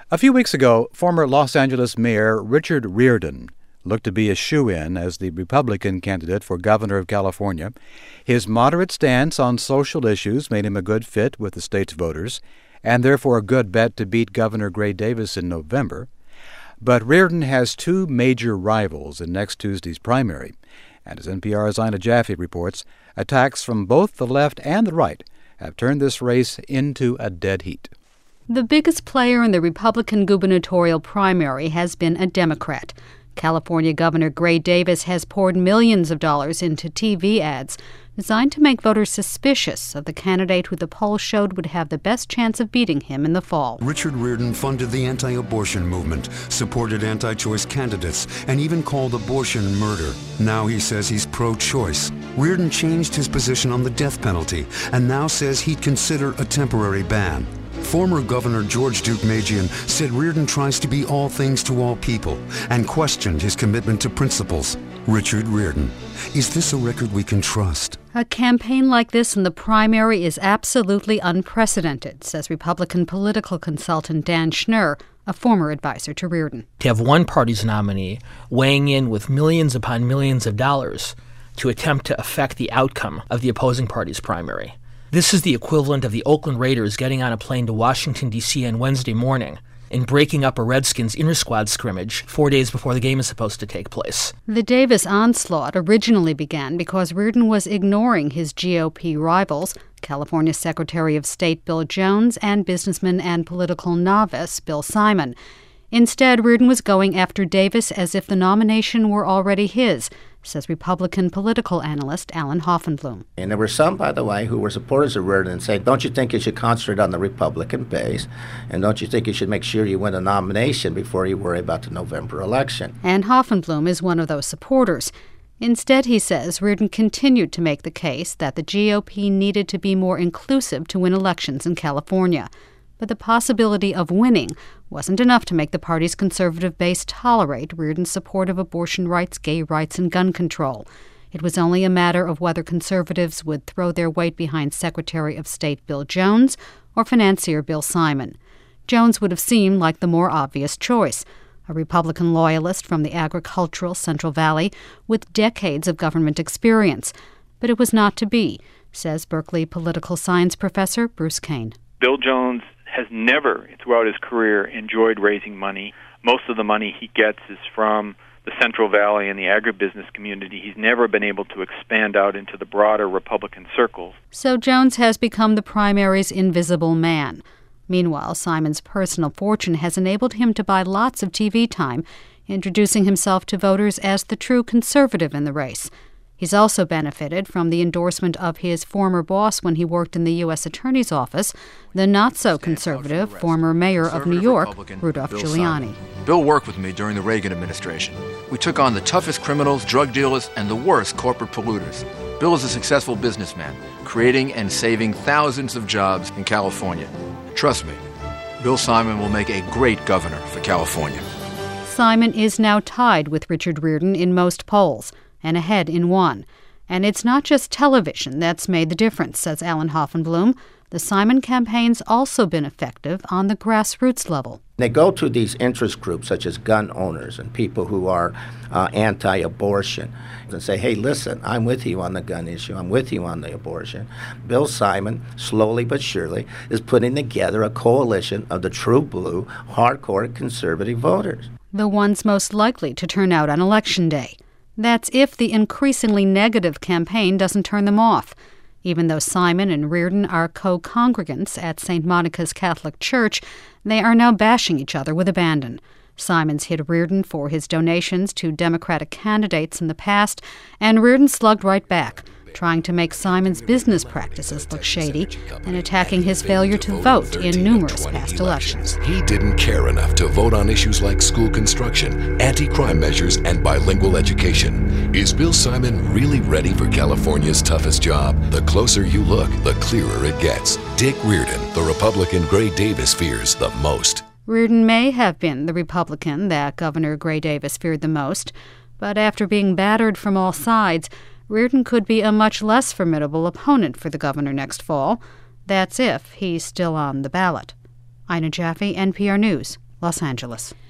A few weeks ago, former Los Angeles Mayor Richard Riordan looked to be a shoo-in as the Republican candidate for governor of California. His moderate stance on social issues made him a good fit with the state's voters, and therefore a good bet to beat Governor Gray Davis in November. But Riordan has two major rivals in next Tuesday's primary, and as NPR's Ina Jaffe reports, attacks from both the left and the right have turned this race into a dead heat. The biggest player in the Republican gubernatorial primary has been a Democrat. California Governor Gray Davis has poured millions of dollars into TV ads designed to make voters suspicious of the candidate who the polls showed would have the best chance of beating him in the fall. Richard Riordan funded the anti-abortion movement, supported anti-choice candidates, and even called abortion murder. Now he says he's pro-choice. Riordan changed his position on the death penalty and now says he'd consider a temporary ban. Former Governor George Deukmejian said Riordan tries to be all things to all people and questioned his commitment to principles. Richard Riordan. Is this a record we can trust? A campaign like this in the primary is absolutely unprecedented, says Republican political consultant Dan Schnur, a former advisor to Riordan. To have one party's nominee weighing in with millions upon millions of dollars to attempt to affect the outcome of the opposing party's primary. This is the equivalent of the Oakland Raiders getting on a plane to Washington, D.C. on Wednesday morning and breaking up a Redskins inter-squad scrimmage 4 days before the game is supposed to take place. The Davis onslaught originally began because Riordan was ignoring his GOP rivals, California Secretary of State Bill Jones and businessman and political novice Bill Simon. Instead, Riordan was going after Davis as if the nomination were already his, says Republican political analyst Alan Hoffenblum. And there were some, by the way, who were supporters of Riordan and saying, don't you think you should concentrate on the Republican base? And don't you think you should make sure you win a nomination before you worry about the November election? And Hoffenblum is one of those supporters. Instead, he says, Riordan continued to make the case that the GOP needed to be more inclusive to win elections in California. But the possibility of winning wasn't enough to make the party's conservative base tolerate Riordan's support of abortion rights, gay rights, and gun control. It was only a matter of whether conservatives would throw their weight behind Secretary of State Bill Jones or financier Bill Simon. Jones would have seemed like the more obvious choice, a Republican loyalist from the agricultural Central Valley with decades of government experience. But it was not to be, says Berkeley political science professor Bruce Kane. Bill Jones has never, throughout his career, enjoyed raising money. Most of the money he gets is from the Central Valley and the agribusiness community. He's never been able to expand out into the broader Republican circles. So Jones has become the primary's invisible man. Meanwhile, Simon's personal fortune has enabled him to buy lots of TV time, introducing himself to voters as the true conservative in the race. He's also benefited from the endorsement of his former boss when he worked in the U.S. Attorney's Office, the not-so-conservative former mayor of New York, Rudolph Giuliani. Bill worked with me during the Reagan administration. We took on the toughest criminals, drug dealers, and the worst corporate polluters. Bill is a successful businessman, creating and saving thousands of jobs in California. Trust me, Bill Simon will make a great governor for California. Simon is now tied with Richard Riordan in most polls, and ahead in one. And it's not just television that's made the difference, says Alan Hoffenblum. The Simon campaign's also been effective on the grassroots level. They go to these interest groups such as gun owners and people who are anti-abortion and say, hey, listen, I'm with you on the gun issue. I'm with you on the abortion. Bill Simon, slowly but surely, is putting together a coalition of the true blue, hardcore conservative voters. The ones most likely to turn out on Election Day. That's if the increasingly negative campaign doesn't turn them off. Even though Simon and Riordan are co-congregants at St. Monica's Catholic Church, they are now bashing each other with abandon. Simon's hit Riordan for his donations to Democratic candidates in the past, and Riordan slugged right back, trying to make Simon's business practices look shady and attacking his failure to vote in numerous past elections. He didn't care enough to vote on issues like school construction, anti-crime measures, and bilingual education. Is Bill Simon really ready for California's toughest job? The closer you look, the clearer it gets. Dick Riordan, the Republican Gray Davis fears the most. Riordan may have been the Republican that Governor Gray Davis feared the most, but after being battered from all sides, Riordan could be a much less formidable opponent for the governor next fall. That's if he's still on the ballot. Ina Jaffe, NPR News, Los Angeles.